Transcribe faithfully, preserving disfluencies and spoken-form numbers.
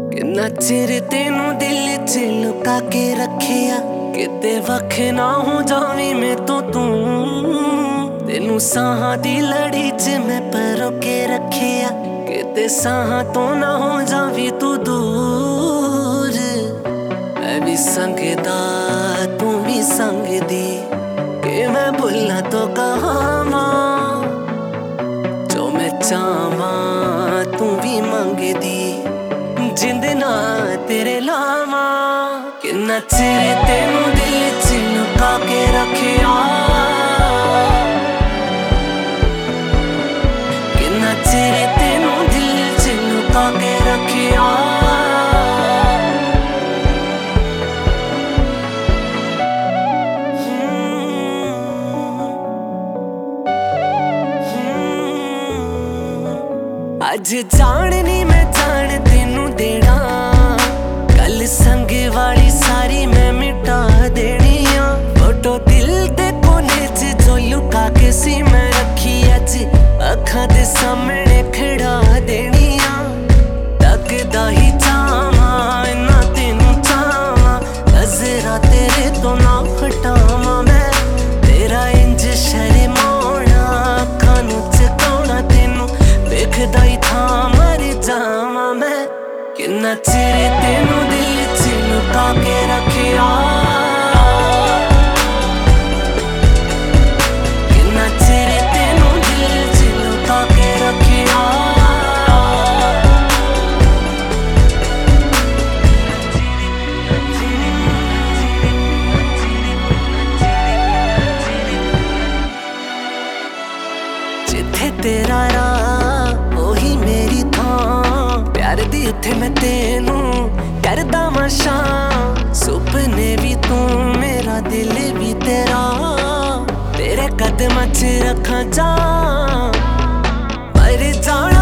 किन्ना चिर तेनू दिल च लुका के रखिया, किते वख ना हो जावी मैं तो तू। तेनू साहां दी लड़ी च मैं परो के रखिया, किते साहां तो ना हो जावी तू दूर। मैं भी संगदा तू भी संगदी, के मैं भुल्ला तो कहां जो मैं चाहवा तू भी मंगदी। जिंद ना तेरे लावा, किन्ना चिर तेनू दिल च लुका के रखिया, किन्ना चिर तेनू दिल च लुका के रखिया। अज जाननी मैं जान तेनू देना, गल संग वाली सारी मैं मिटा देनी आ। फोटो दिल दे कोने च जो लुका के सी मैं रखी, अज अखां दे सामने खड़ा देनी आ। तकदा ही चाहवा इन्ना तेनू चाहवा, नजरा तेरे तो ना हटावा मैं। तेरा इंज शर्माना अखां नू चकाउणा, तेनू वेखदा ही था मर जावा मैं। किन्ना चिर तेनू दिल च लुका के रखिया, किन्ना चिर तेनू दिल च लुका के रखिया। जिथे तेरा राह ओही मेरी थां, प्यार दी उत्थे मैं तेनू करदा मशा। सुपने भी तू मेरा दिल भी तेरा, तेरे कदमां च रखां जा मर जाना।